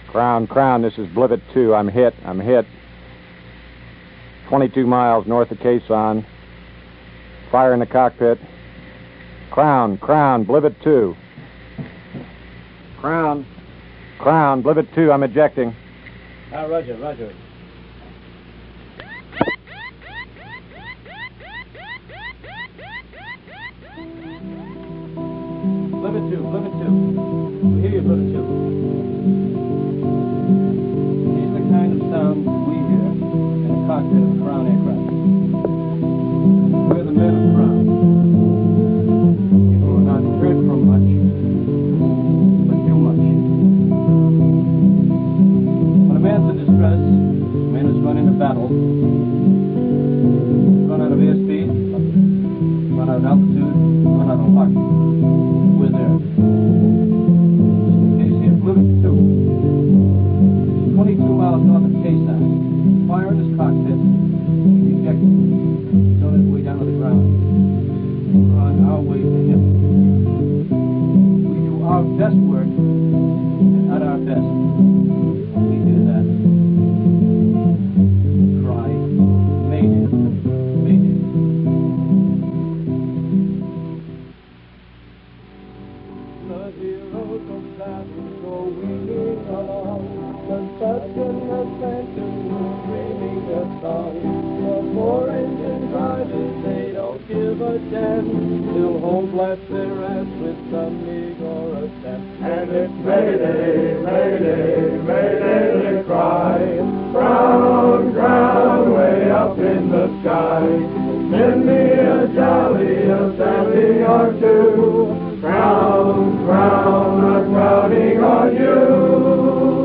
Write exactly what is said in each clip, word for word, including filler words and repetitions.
Crown, Crown, this is Blivet two. I'm hit, I'm hit. twenty-two miles north of Quezon. Fire in the cockpit. Crown, Crown, Blivet two. Crown, Crown, Blivet two, I'm ejecting. Ah, roger, roger. Blivet two, Blivet two. We hear you, Blivet two. These are the kind of sounds that we hear in the cockpit of a Crown aircraft. We're the men of Crown. People who are not heard from much, but do much. When a man's in distress, a man who's run into battle, run out of airspeed, run out of altitude, run out of luck, we're there. This is the case here, Blivet two. twenty-two miles north of Quezon. Fire in his cockpit. Ejected. He's on his way down to the ground. We're on our way to him. We do our best work and at our best. We do that. Cry. Mayday. Mayday. The heroes of battle go winging along. The Tuscan Atlantis dreaming a song. The four engine drivers, they don't give a damn. They'll home blast their ass with some MiG or a Sam. And it's Mayday, Mayday, Mayday, they cry. Crown, crown, way up in the sky. Send me a jolly, a Sandy or two. Crown, crown, I'm counting on you.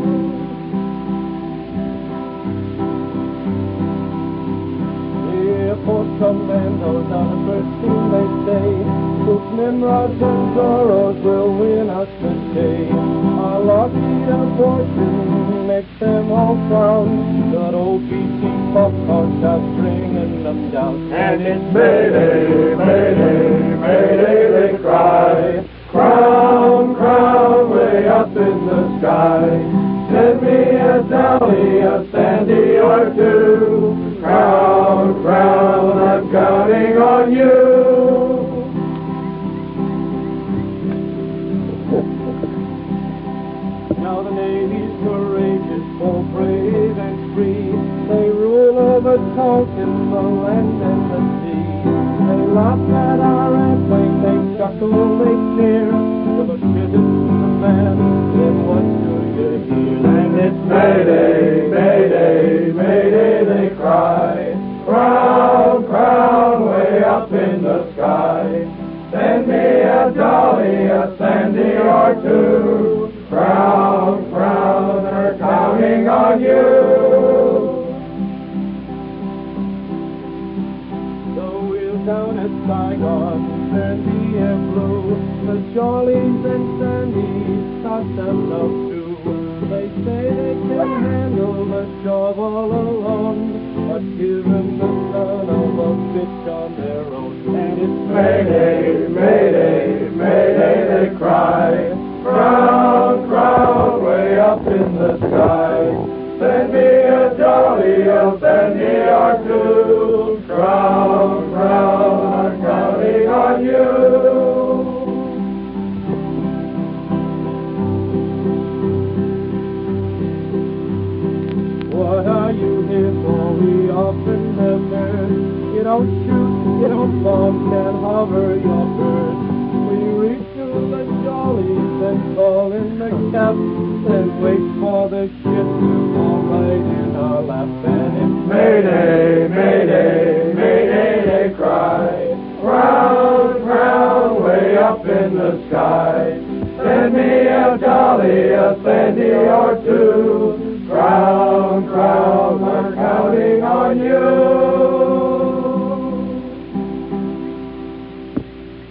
Airport commandos on the first team, they say. Those Nimrods and Zorros will win us the day. Our Lockheed fortune makes them all frown. That old B T popcorn starts bringing them down. And it's Mayday, Mayday, Mayday, they cry. Crown, crown, way up in the sky. Send me a Dolly, a Sandy or two. Crown, crown, I'm counting on you. Now the Navy's courageous, bold, brave, and free. They rule over Tonkin, the land and the sea. They laugh at our airplane, they chuckle, they sneer. But credit to the man, then what do you hear? And it's Mayday, Mayday, Mayday, they cry. Crown, crown, way up in the sky. Send me a Dolly, a Sandy or two. Crown, crown, they're counting on you. So we're down at Saigon, Sandy and blue. The Jollies and Sandys toss themselves too. They say they can handle the job all alone, but given the son of a bitch on their own. And it's Mayday, Mayday, Mayday, they cry. Crown, crown, way up in the sky. Send me a Jolly, a Sandy or two. Crown, crown, I'm counting on you. What are you here for? We often have heard. You don't shoot, you don't bomb, can't hover your bird. We reach to the Jollies and call in the captain, then wait for the ship to fall right in our lap. And it's Mayday, Mayday, Mayday, they cry. Crown, crown, way up in the sky. Send me a Jolly, a Sandy or two.